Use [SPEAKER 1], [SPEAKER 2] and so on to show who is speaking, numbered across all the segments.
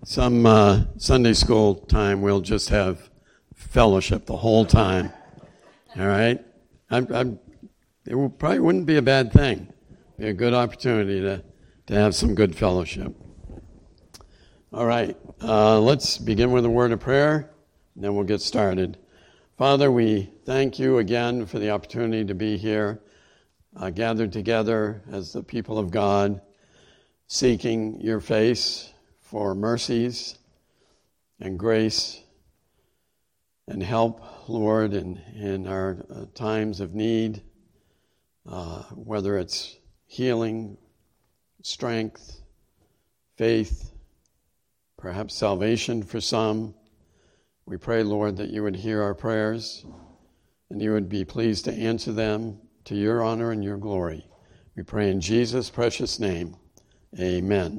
[SPEAKER 1] Some Sunday school time, we'll just have fellowship the whole time. All right? It probably wouldn't be a bad thing. It'd be a good opportunity to have some good fellowship. All right. Let's begin with a word of prayer, and then we'll get started. Father, we thank you again for the opportunity to be here, gathered together as the people of God, seeking your face for mercies and grace and help, Lord, in our times of need, whether it's healing, strength, faith, perhaps salvation for some. We pray, Lord, that you would hear our prayers and you would be pleased to answer them to your honor and your glory. We pray in Jesus' precious name. Amen.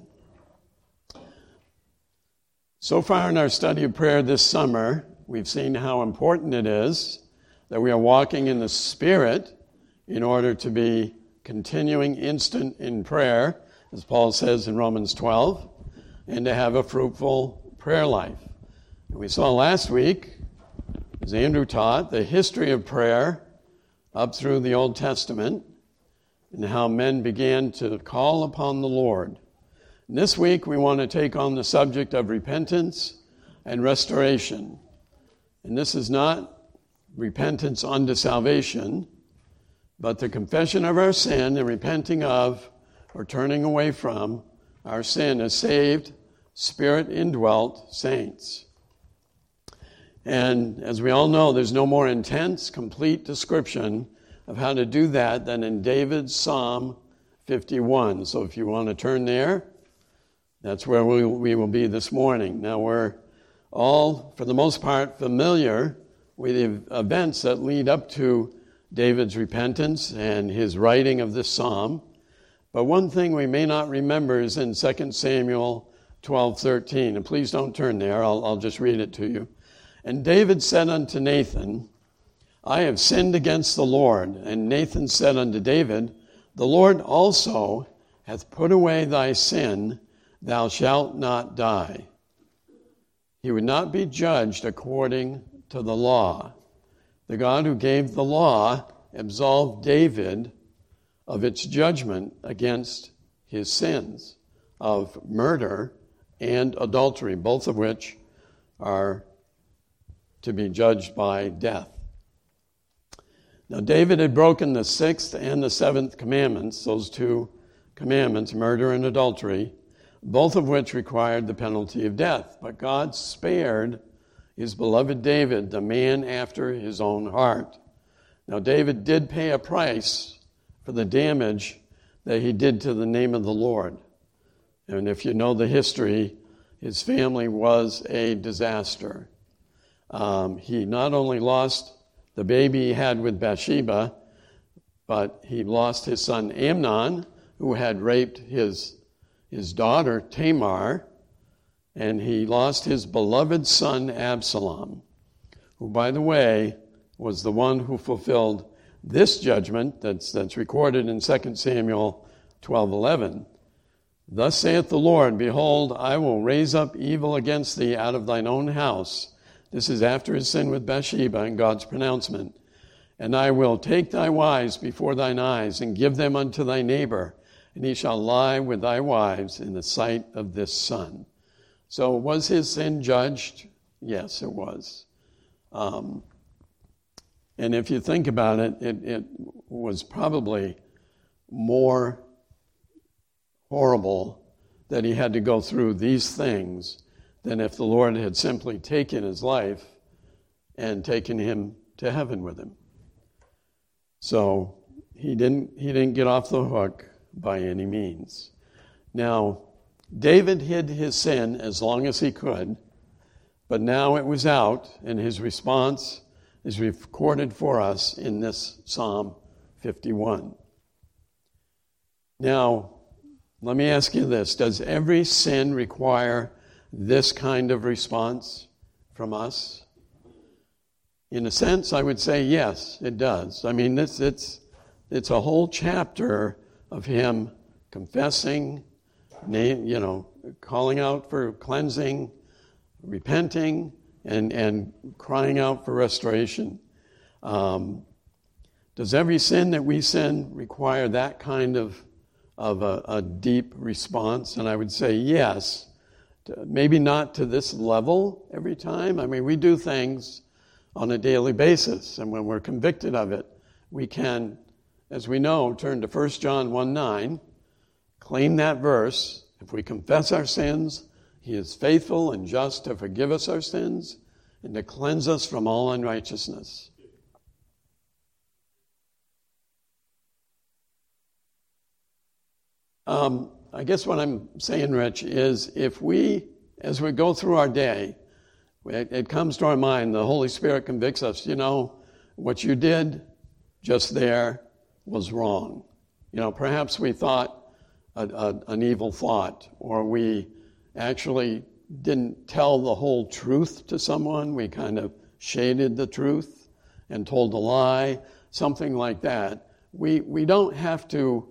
[SPEAKER 1] So far in our study of prayer this summer, we've seen how important it is that we are walking in the Spirit in order to be continuing instant in prayer, as Paul says in Romans 12, and to have a fruitful prayer life. And we saw last week, as Andrew taught, the history of prayer up through the Old Testament and how men began to call upon the Lord. And this week we want to take on the subject of repentance and restoration. And this is not repentance unto salvation, but the confession of our sin and repenting of or turning away from our sin as saved, Spirit-indwelt saints. And as we all know, there's no more intense, complete description of how to do that than in David's Psalm 51. So if you want to turn there, that's where we will be this morning. Now we're all, for the most part, familiar with the events that lead up to David's repentance and his writing of this psalm. But one thing we may not remember is in 2 Samuel 12:13. And please don't turn there. I'll just read it to you. And David said unto Nathan, I have sinned against the Lord. And Nathan said unto David, the Lord also hath put away thy sin, thou shalt not die. He would not be judged according to the law. The God who gave the law absolved David of its judgment against his sins of murder and adultery, both of which are to be judged by death. Now, David had broken the sixth and the seventh commandments, those two commandments, murder and adultery, both of which required the penalty of death. But God spared his beloved David, the man after his own heart. Now, David did pay a price for the damage that he did to the name of the Lord. And if you know the history, his family was a disaster. He not only lost the baby he had with Bathsheba, but he lost his son Amnon, who had raped his daughter Tamar, and he lost his beloved son Absalom, who, by the way, was the one who fulfilled this judgment that's recorded in 2 Samuel 12:11. Thus saith the Lord, behold, I will raise up evil against thee out of thine own house. This is after his sin with Bathsheba and God's pronouncement. And I will take thy wives before thine eyes and give them unto thy neighbor, and he shall lie with thy wives in the sight of this sun. So was his sin judged? Yes, it was. And if you think about it, it was probably more horrible that he had to go through these things than if the Lord had simply taken his life and taken him to heaven with him. So he didn't get off the hook by any means. Now, David hid his sin as long as he could, but now it was out, and his response is recorded for us in this Psalm 51. Now, let me ask you this. Does every sin require this kind of response from us? In a sense, I would say yes, it does. I mean, it's a whole chapter of him confessing calling out for cleansing, repenting, and crying out for restoration. Does every sin that we sin require that kind of a deep response? And I would say yes. Maybe not to this level every time. I mean, we do things on a daily basis, and when we're convicted of it, we can, as we know, turn to 1 John 1:9, claim that verse. If we confess our sins, he is faithful and just to forgive us our sins and to cleanse us from all unrighteousness. I guess what I'm saying, Rich, is if we, as we go through our day, it comes to our mind, the Holy Spirit convicts us, what you did just there was wrong. Perhaps we thought an evil thought, or we actually didn't tell the whole truth to someone. We kind of shaded the truth and told a lie, something like that. We don't have to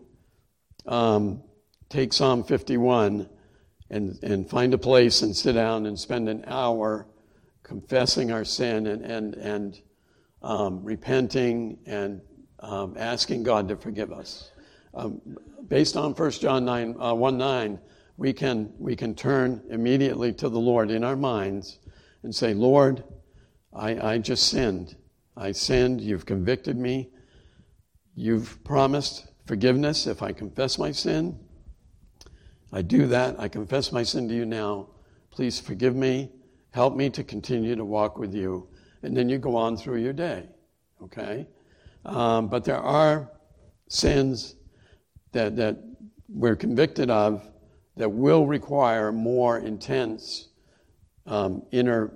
[SPEAKER 1] take Psalm 51 and find a place and sit down and spend an hour confessing our sin and repenting and asking God to forgive us. Based on 1 John 1:9, we can turn immediately to the Lord in our minds and say, Lord, I just sinned. I sinned. You've convicted me. You've promised forgiveness if I confess my sin. I do that. I confess my sin to you now. Please forgive me. Help me to continue to walk with you. And then you go on through your day, okay? But there are sins that we're convicted of that will require more intense inner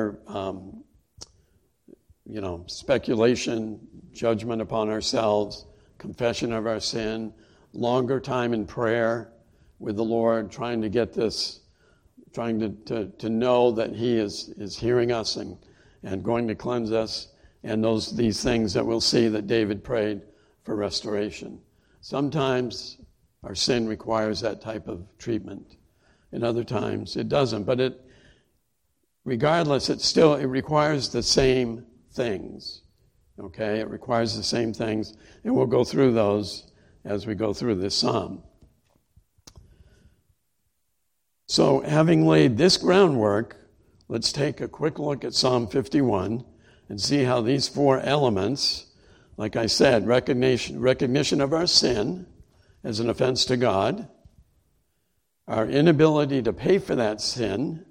[SPEAKER 1] speculation, judgment upon ourselves, confession of our sin, longer time in prayer with the Lord, trying to get this, trying to know that he is hearing us and going to cleanse us, and these things that we'll see that David prayed for restoration. Sometimes our sin requires that type of treatment, and other times it doesn't. But regardless, it requires the same things. Okay, it requires the same things, and we'll go through those as we go through this psalm. So, having laid this groundwork, let's take a quick look at Psalm 51 and see how these four elements, like I said, recognition of our sin as an offense to God, our inability to pay for that sin,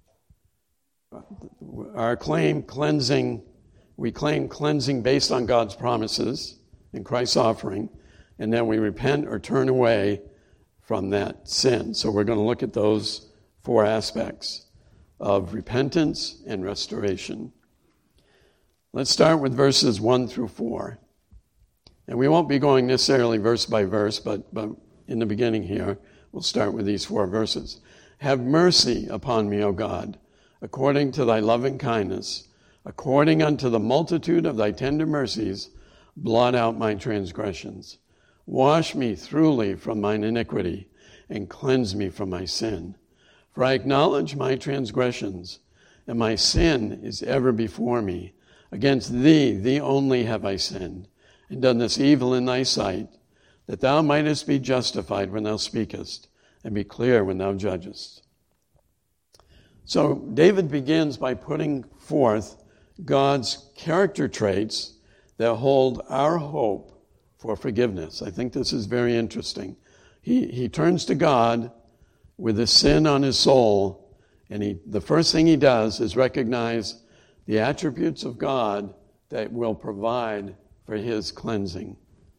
[SPEAKER 1] our cleansing based on God's promises in Christ's offering, and then we repent or turn away from that sin. So we're going to look at those four aspects of repentance and restoration. Let's start with verses 1 through 4. And we won't be going necessarily verse by verse, but in the beginning here, we'll start with these four verses. Have mercy upon me, O God, according to thy loving kindness, according unto the multitude of thy tender mercies, blot out my transgressions. Wash me thoroughly from mine iniquity, and cleanse me from my sin. For I acknowledge my transgressions, and my sin is ever before me. Against thee only have I sinned, and done this evil in thy sight, that thou mightest be justified when thou speakest, and be clear when thou judgest. So David begins by putting forth God's character traits that hold our hope for forgiveness. I think this is very interesting. He turns to God with the sin on his soul, and the first thing he does is recognize the attributes of God that will provide for his cleansing.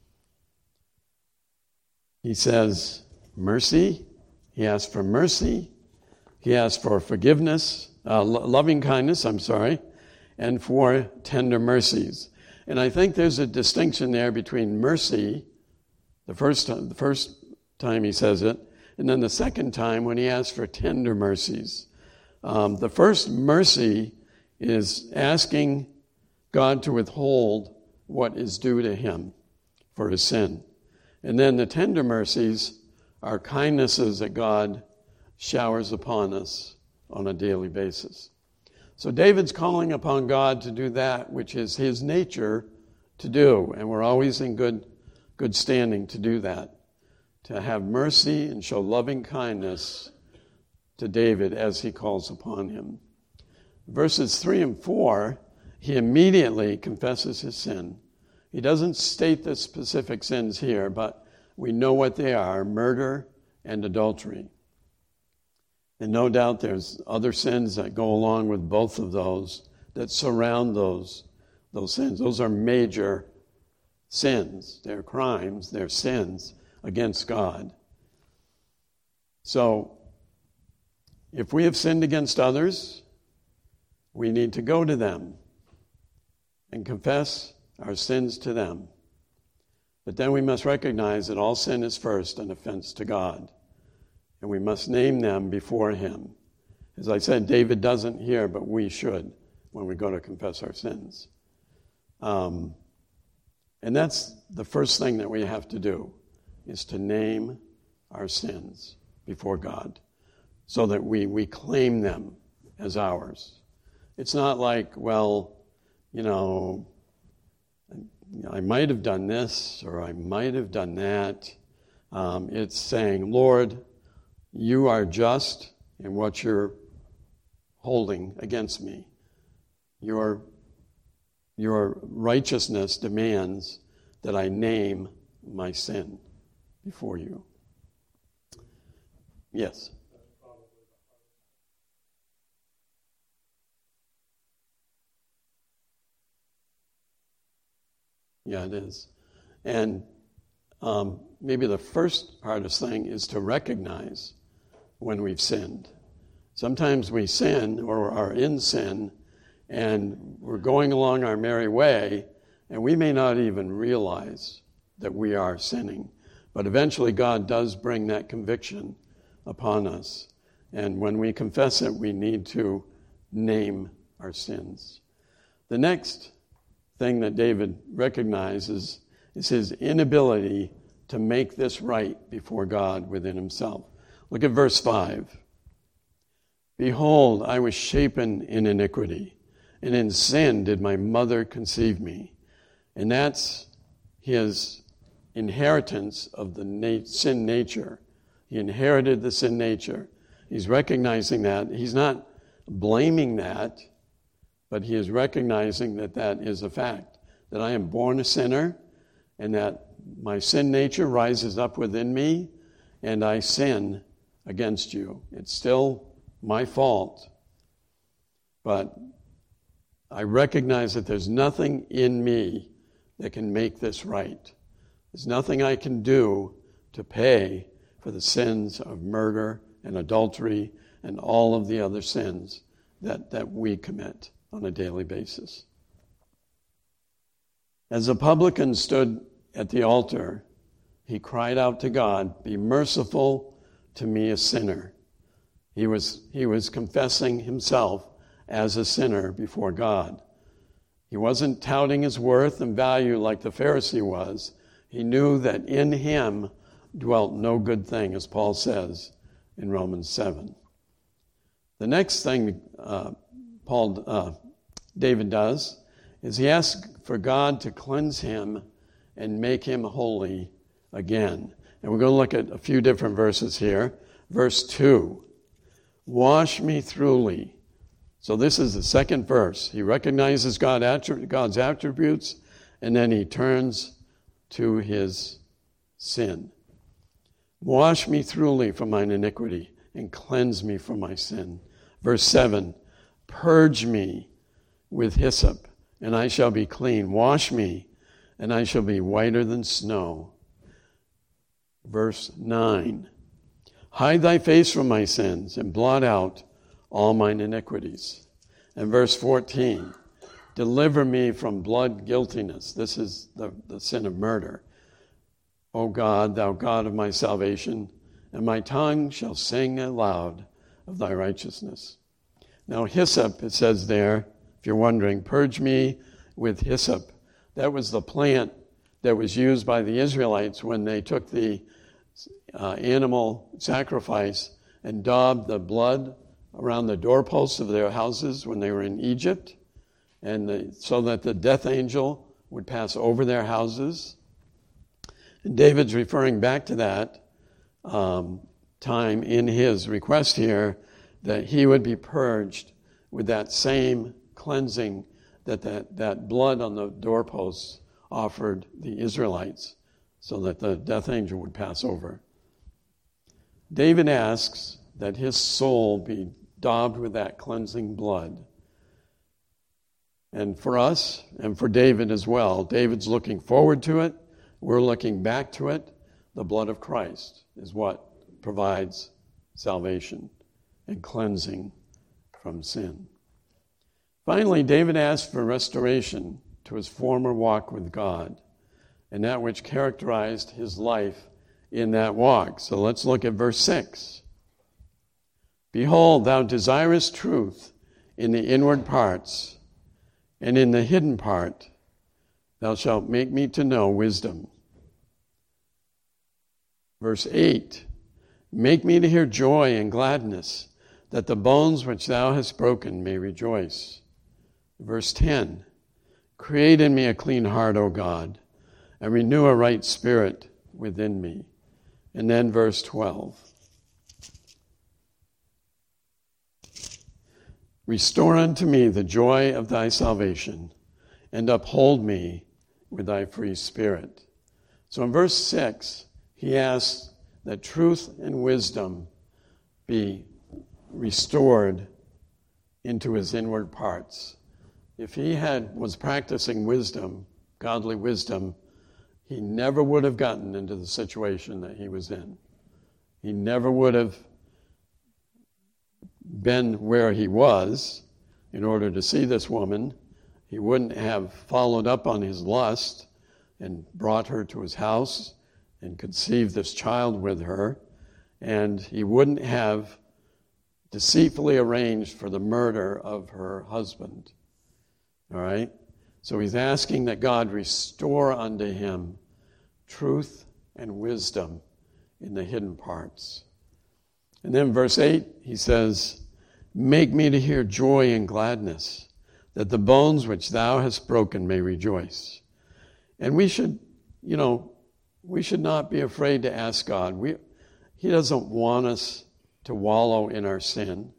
[SPEAKER 1] He says mercy. He asks for mercy. He asks for forgiveness, loving kindness, and for tender mercies. And I think there's a distinction there between mercy, the first time he says it, and then the second time when he asks for tender mercies. The first mercy is asking God to withhold what is due to him for his sin. And then the tender mercies are kindnesses that God showers upon us on a daily basis. So David's calling upon God to do that which is his nature to do, and we're always in good standing to do that, to have mercy and show loving kindness to David as he calls upon him. Verses 3 and 4, he immediately confesses his sin. He doesn't state the specific sins here, but we know what they are: murder and adultery. And no doubt there's other sins that go along with both of those that surround those sins. Those are major sins. They're crimes. They're sins against God. So if we have sinned against others, we need to go to them and confess our sins to them. But then we must recognize that all sin is first an offense to God, and we must name them before him. As I said, David doesn't here, but we should when we go to confess our sins. And that's the first thing that we have to do, is to name our sins before God so that we claim them as ours. It's not like, well, I might have done this or I might have done that. It's saying, Lord, you are just in what you're holding against me. Your righteousness demands that I name my sin before you. Yes. Yeah, it is. And maybe the first hardest thing is to recognize when we've sinned. Sometimes we sin or are in sin, and we're going along our merry way, and we may not even realize that we are sinning. But eventually God does bring that conviction upon us. And when we confess it, we need to name our sins. The next thing that David recognizes is his inability to make this right before God within himself. Look at verse 5. Behold, I was shapen in iniquity, and in sin did my mother conceive me. And that's his inheritance of the sin nature. He inherited the sin nature. He's recognizing that. He's not blaming that, but he is recognizing that that is a fact, that I am born a sinner and that my sin nature rises up within me and I sin against you. It's still my fault, but I recognize that there's nothing in me that can make this right. There's nothing I can do to pay for the sins of murder and adultery and all of the other sins that we commit on a daily basis. As the publican stood at the altar, he cried out to God, "Be merciful to me, a sinner." He was confessing himself as a sinner before God. He wasn't touting his worth and value like the Pharisee was. He knew that in him dwelt no good thing, as Paul says in Romans 7. The next thing David does is he asks for God to cleanse him and make him holy again. And we're going to look at a few different verses here. Verse 2, wash me thoroughly. So this is the second verse. He recognizes God's attributes, and then he turns to his sin. Wash me thoroughly from mine iniquity and cleanse me from my sin. Verse 7, purge me with hyssop, and I shall be clean. Wash me, and I shall be whiter than snow. Verse 9, hide thy face from my sins and blot out all mine iniquities. And verse 14, deliver me from blood guiltiness. This is the sin of murder. O God, thou God of my salvation, and my tongue shall sing aloud of thy righteousness. Now hyssop, it says there, if you're wondering, purge me with hyssop. That was the plant that was used by the Israelites when they took the animal sacrifice and daubed the blood around the doorposts of their houses when they were in Egypt, and so that the death angel would pass over their houses. And David's referring back to that time in his request here, that he would be purged with that same cleansing that blood on the doorposts offered the Israelites, so that the death angel would pass over. David asks that his soul be daubed with that cleansing blood. And for us, and for David as well, David's looking forward to it. We're looking back to it. The blood of Christ is what provides salvation and cleansing from sin. Finally, David asked for restoration to his former walk with God and that which characterized his life in that walk. So let's look at verse 6. Behold, thou desirest truth in the inward parts, and in the hidden part thou shalt make me to know wisdom. Verse 8, make me to hear joy and gladness, that the bones which thou hast broken may rejoice. Verse 10, create in me a clean heart, O God, and renew a right spirit within me. And then verse 12, restore unto me the joy of thy salvation, and uphold me with thy free spirit. So in verse 6, he asks that truth and wisdom be restored into his inward parts. If he was practicing wisdom, godly wisdom, he never would have gotten into the situation that he was in. He never would have been where he was in order to see this woman. He wouldn't have followed up on his lust and brought her to his house and conceived this child with her. And he wouldn't have deceitfully arranged for the murder of her husband. All right? So he's asking that God restore unto him truth and wisdom in the hidden parts. And then verse 8, he says, make me to hear joy and gladness, that the bones which thou hast broken may rejoice. And we should not be afraid to ask God. He doesn't want us to wallow in our sin.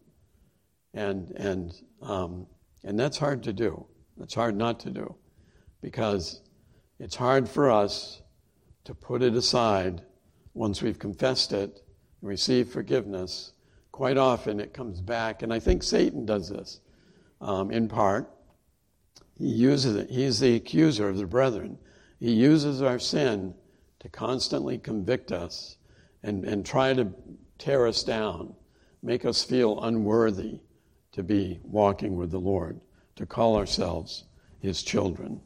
[SPEAKER 1] And that's hard to do. It's hard not to do, because it's hard for us to put it aside once we've confessed it and received forgiveness. Quite often it comes back, and I think Satan does this in part. He uses it. He's the accuser of the brethren. He uses our sin to constantly convict us and try to tear us down, make us feel unworthy to be walking with the Lord, to call ourselves his children.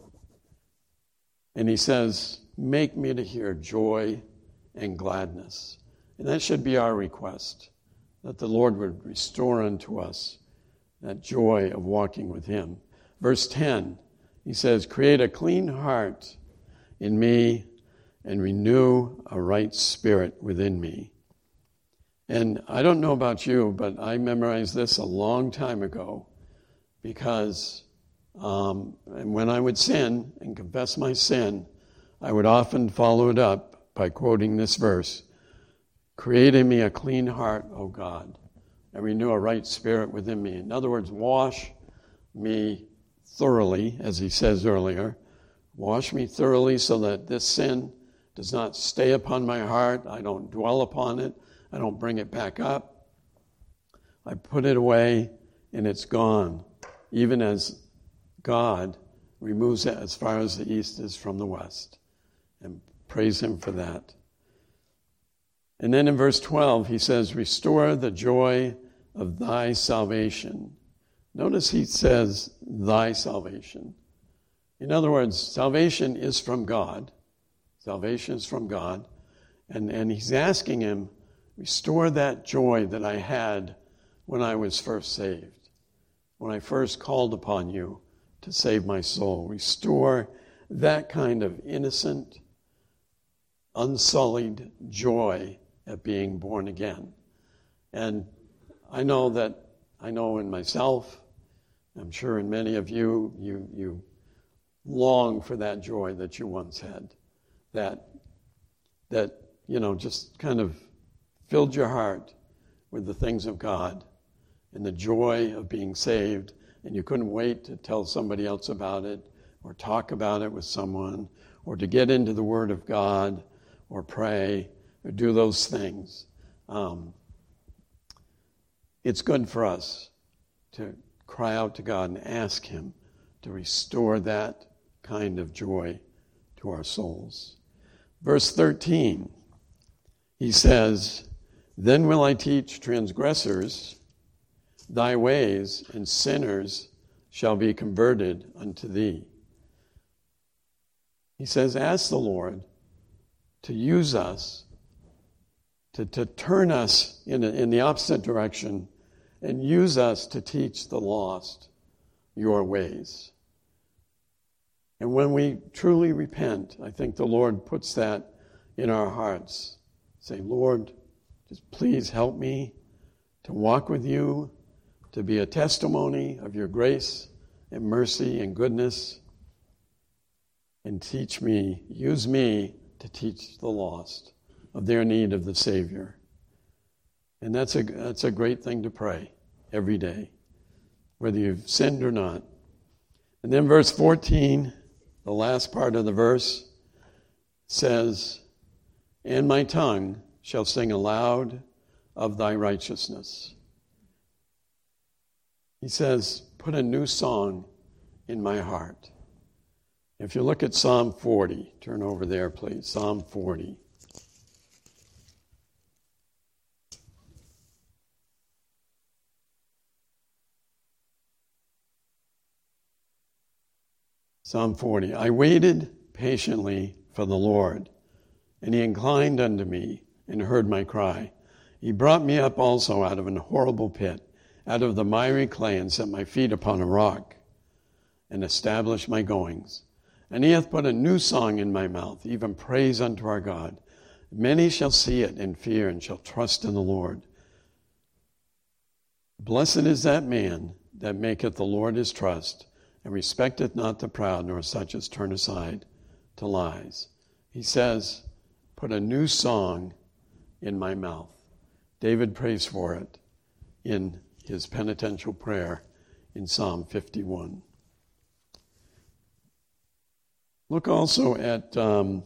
[SPEAKER 1] And he says, make me to hear joy and gladness. And that should be our request, that the Lord would restore unto us that joy of walking with him. Verse 10, he says, create a clean heart in me and renew a right spirit within me. And I don't know about you, but I memorized this a long time ago, because when I would sin and confess my sin, I would often follow it up by quoting this verse, create in me a clean heart, O God, and renew a right spirit within me. In other words, wash me thoroughly, as he says earlier. Wash me thoroughly so that this sin does not stay upon my heart. I don't dwell upon it. I don't bring it back up. I put it away and it's gone, even as God removes it as far as the east is from the west. And praise him for that. And then in verse 12, he says, restore the joy of thy salvation. Notice he says, thy salvation. In other words, salvation is from God. Salvation is from God. And he's asking him, restore that joy that I had when I was first saved, when I first called upon you to save my soul. Restore that kind of innocent, unsullied joy at being born again. And I know in myself, I'm sure in many of you, you long for that joy that you once had, that just kind of filled your heart with the things of God and the joy of being saved, and you couldn't wait to tell somebody else about it or talk about it with someone or to get into the Word of God or pray or do those things. It's good for us to cry out to God and ask Him to restore that kind of joy to our souls. Verse 13, he says, "Then will I teach transgressors thy ways, and sinners shall be converted unto thee." He says, ask the Lord to use us, to turn us in the opposite direction and use us to teach the lost your ways. And when we truly repent, I think the Lord puts that in our hearts. Say, Lord, just please help me to walk with you, to be a testimony of your grace and mercy and goodness, and teach me, use me to teach the lost of their need of the Savior. And that's a great thing to pray every day, whether you've sinned or not. And then verse 14, the last part of the verse, says, "And my tongue shall sing aloud of thy righteousness." He says, put a new song in my heart. If you look at Psalm 40, turn over there, please. Psalm 40. Psalm 40. "I waited patiently for the Lord, and he inclined unto me and heard my cry. He brought me up also out of an horrible pit, out of the miry clay, and set my feet upon a rock, and established my goings. And he hath put a new song in my mouth, even praise unto our God. Many shall see it and fear, and shall trust in the Lord. Blessed is that man that maketh the Lord his trust, and respecteth not the proud, nor such as turn aside to lies." He says, put a new song in my mouth. David prays for it in his penitential prayer in Psalm 51. Look also at Psalm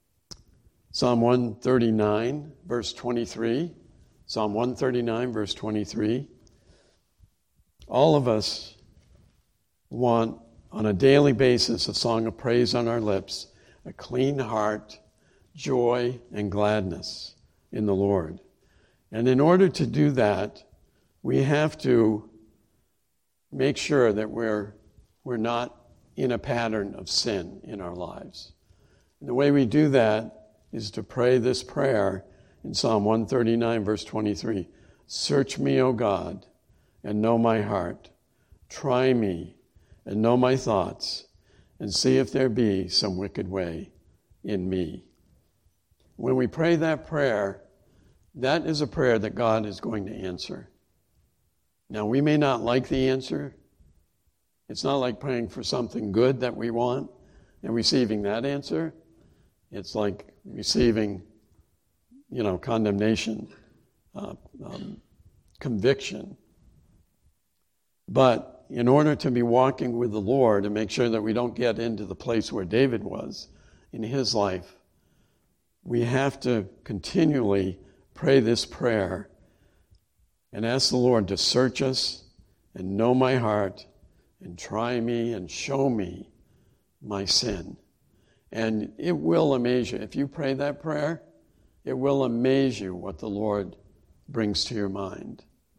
[SPEAKER 1] 139, verse 23. Psalm 139, verse 23. All of us want, on a daily basis, a song of praise on our lips, a clean heart, joy, and gladness in the Lord. And in order to do that, we have to make sure that we're not in a pattern of sin in our lives. And the way we do that is to pray this prayer in Psalm 139, verse 23. "Search me, O God, and know my heart. Try me and know my thoughts, and see if there be some wicked way in me." When we pray that prayer, that is a prayer that God is going to answer. Now, we may not like the answer. It's not like praying for something good that we want and receiving that answer. It's like receiving, condemnation, conviction. But in order to be walking with the Lord and make sure that we don't get into the place where David was in his life, we have to continually pray this prayer and ask the Lord to search us and know my heart and try me and show me my sin. And it will amaze you. If you pray that prayer, it will amaze you what the Lord brings to your mind.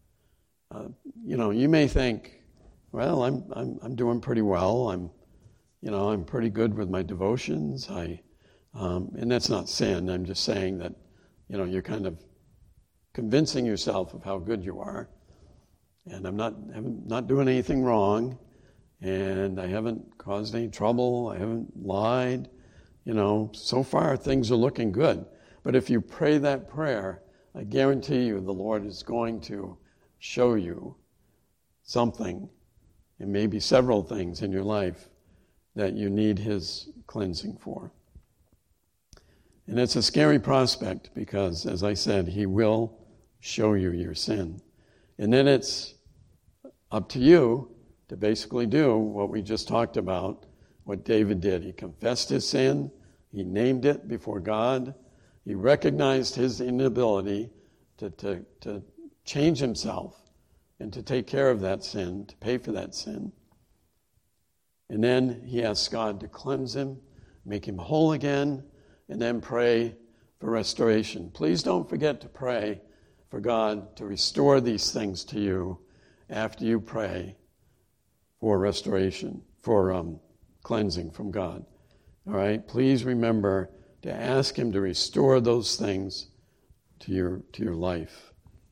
[SPEAKER 1] You may think, well, I'm doing pretty well. I'm pretty good with my devotions. And that's not sin. I'm just saying that, you're kind of convincing yourself of how good you are. And I'm not doing anything wrong. And I haven't caused any trouble. I haven't lied. so far things are looking good. But if you pray that prayer, I guarantee you the Lord is going to show you something, and maybe several things in your life that you need his cleansing for. And it's a scary prospect because, as I said, he will show you your sin. And then it's up to you to basically do what we just talked about, what David did. He confessed his sin. He named it before God. He recognized his inability to change himself and to take care of that sin, to pay for that sin. And then he asked God to cleanse him, make him whole again, and then pray for restoration. Please don't forget to pray for God to restore these things to you after you pray for restoration, for cleansing from God. All right? Please remember to ask him to restore those things to your life.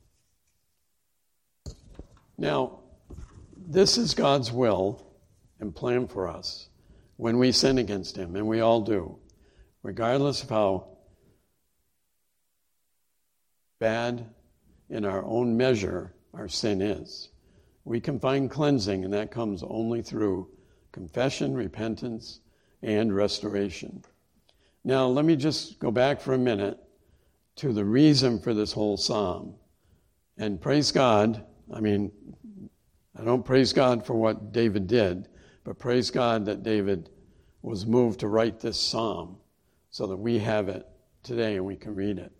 [SPEAKER 1] Now, this is God's will and plan for us when we sin against him, and we all do, regardless of how bad in our own measure our sin is. We can find cleansing, and that comes only through confession, repentance, and restoration. Now, let me just go back for a minute to the reason for this whole psalm. And praise God, I don't praise God for what David did, but praise God that David was moved to write this psalm so that we have it today and we can read it.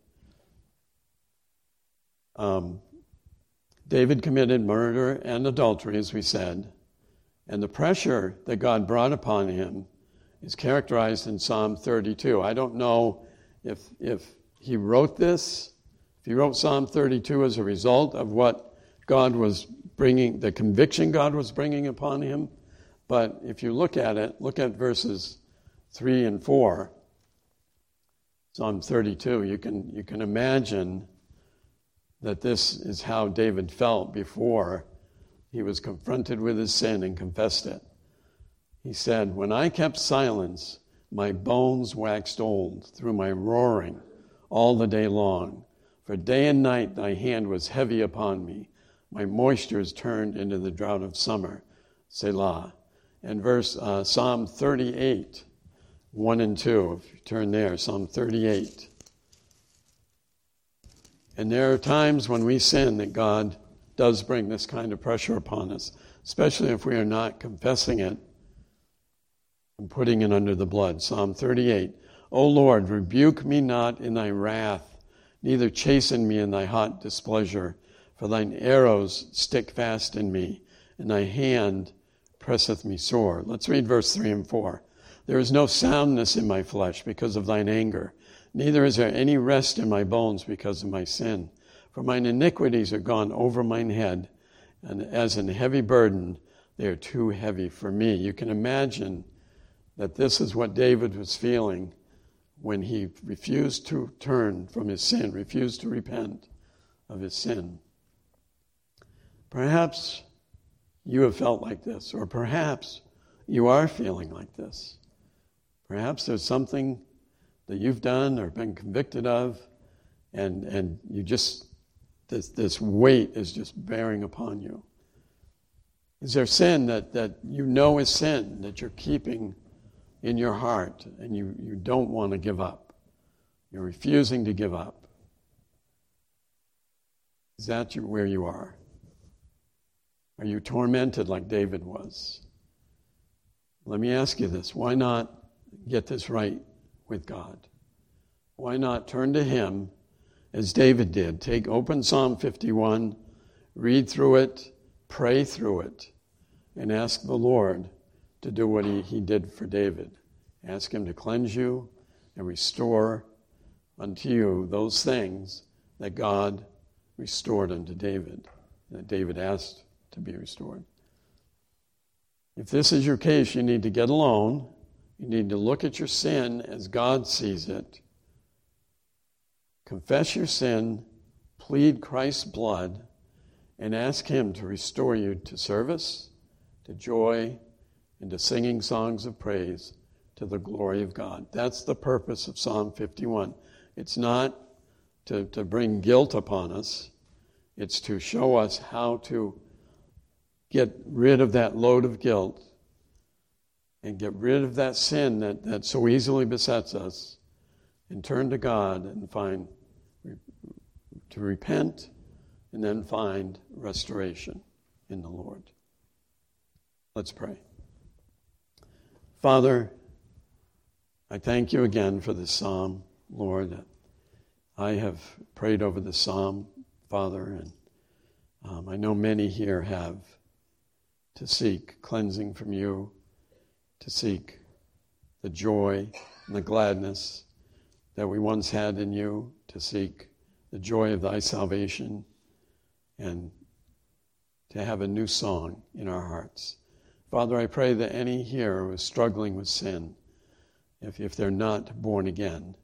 [SPEAKER 1] David committed murder and adultery, as we said, and the pressure that God brought upon him is characterized in Psalm 32. I don't know if he wrote this, if he wrote Psalm 32 as a result of what God was bringing, the conviction God was bringing upon him, but if you look at verses 3 and 4, Psalm 32, you can imagine that this is how David felt before he was confronted with his sin and confessed it. He said, "When I kept silence, my bones waxed old through my roaring all the day long. For day and night thy hand was heavy upon me. My moisture is turned into the drought of summer." Selah. And Psalm 38, 1 and 2, if you turn there, Psalm 38. And there are times when we sin that God does bring this kind of pressure upon us, especially if we are not confessing it and putting it under the blood. Psalm 38, "O Lord, rebuke me not in thy wrath, neither chasten me in thy hot displeasure. For thine arrows stick fast in me, and thy hand presseth me sore." Let's read verse 3 and 4. "There is no soundness in my flesh because of thine anger, neither is there any rest in my bones because of my sin. For mine iniquities are gone over mine head, and as an heavy burden, they are too heavy for me." You can imagine that this is what David was feeling when he refused to turn from his sin, refused to repent of his sin. Perhaps you have felt like this, or perhaps you are feeling like this. Perhaps there's something that you've done or been convicted of, and you just, this weight is just bearing upon you. Is there sin that you know is sin, that you're keeping in your heart, and you don't want to give up? You're refusing to give up. Is that where you are? Are you tormented like David was? Let me ask you this. Why not get this right with God? Why not turn to him as David did? Open Psalm 51, read through it, pray through it, and ask the Lord to do what he did for David. Ask him to cleanse you and restore unto you those things that God restored unto David, that David asked to be restored. If this is your case, you need to get alone. You need to look at your sin as God sees it. Confess your sin, plead Christ's blood, and ask him to restore you to service, to joy, and to singing songs of praise to the glory of God. That's the purpose of Psalm 51. It's not to bring guilt upon us. It's to show us how to get rid of that load of guilt and get rid of that sin that so easily besets us and turn to God and to repent and then find restoration in the Lord. Let's pray. Father, I thank you again for this psalm, Lord. I have prayed over this psalm, Father, and I know many here have, to seek cleansing from you, to seek the joy and the gladness that we once had in you, to seek the joy of thy salvation, and to have a new song in our hearts. Father, I pray that any here who is struggling with sin, if they're not born again,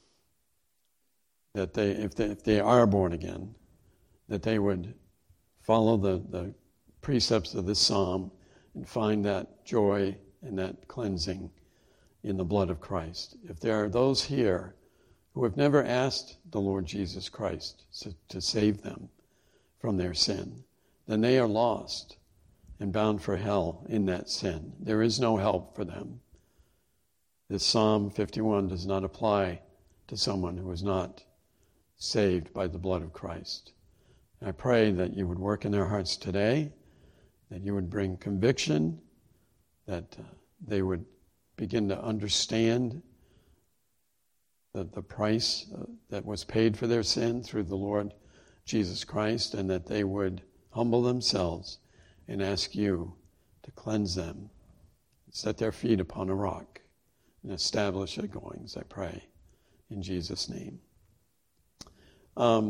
[SPEAKER 1] that if they are born again, that they would follow the precepts of this psalm and find that joy and that cleansing in the blood of Christ. If there are those here who have never asked the Lord Jesus Christ to save them from their sin, then they are lost and bound for hell in that sin. There is no help for them. This Psalm 51 does not apply to someone who is not saved by the blood of Christ. I pray that you would work in their hearts today, that you would bring conviction, that they would begin to understand the price that was paid for their sin through the Lord Jesus Christ, and that they would humble themselves and ask you to cleanse them, set their feet upon a rock, and establish their goings, I pray, in Jesus' name.